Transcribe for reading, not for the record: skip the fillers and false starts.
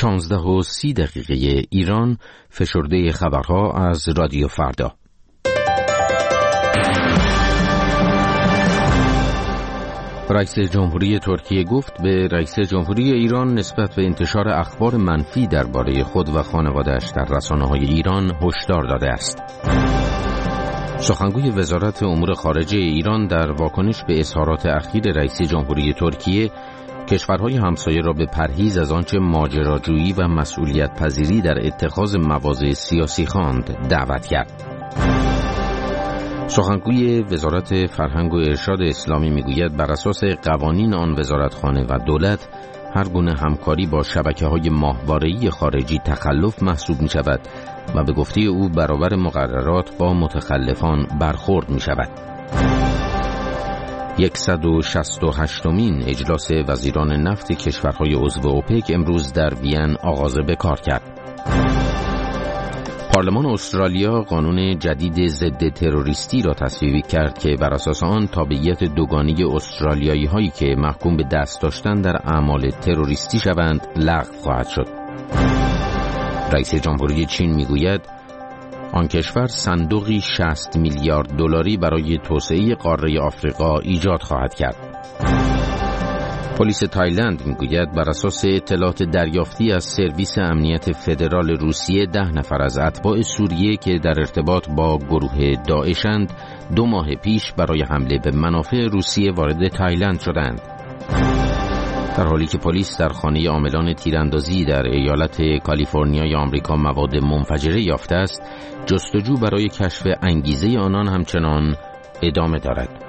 16:30 ایران، فشرده خبرها از رادیو فردا. رئیس جمهوری ترکیه گفت به رئیس جمهوری ایران نسبت به انتشار اخبار منفی درباره خود و خانواده‌اش در رسانه‌های ایران هشدار داده است. سخنگوی وزارت امور خارجه ایران در واکنش به اظهارات اخیر رئیس جمهوری ترکیه کشورهای همسایه را به پرهیز از آنچه ماجراجویی و مسئولیت پذیری در اتخاذ مواضع سیاسی خواند دعوت کرد. سخنگوی وزارت فرهنگ و ارشاد اسلامی میگوید بر اساس قوانین آن وزارتخانه و دولت هر گونه همکاری با شبکه‌های ماهواره‌ای خارجی تخلف محسوب می شود و به گفته او برابر مقررات با متخلفان برخورد می شود. 168مین اجلاس وزیران نفت کشورهای عضو اوپک امروز در وین آغاز به کار کرد. پارلمان استرالیا قانون جدید ضد تروریستی را تصویب کرد که بر اساس آن تابعیت دوگانه استرالیایی هایی که محکوم به دست داشتن در اعمال تروریستی شوند لغو خواهد شد. رئیس جمهوری چین میگوید آن کشور صندوقی 60 میلیارد دلاری برای توسعه قاره آفریقا ایجاد خواهد کرد. پلیس تایلند میگوید بر اساس اطلاعات دریافتی از سرویس امنیت فدرال روسیه 10 نفر از اتباع سوریه که در ارتباط با گروه داعشند 2 ماه پیش برای حمله به منافع روسیه وارد تایلند شدند. در حالی که پلیس در خانه عاملان تیراندازی در ایالت کالیفرنیای آمریکا مواد منفجره یافته است، جستجو برای کشف انگیزه آنان همچنان ادامه دارد.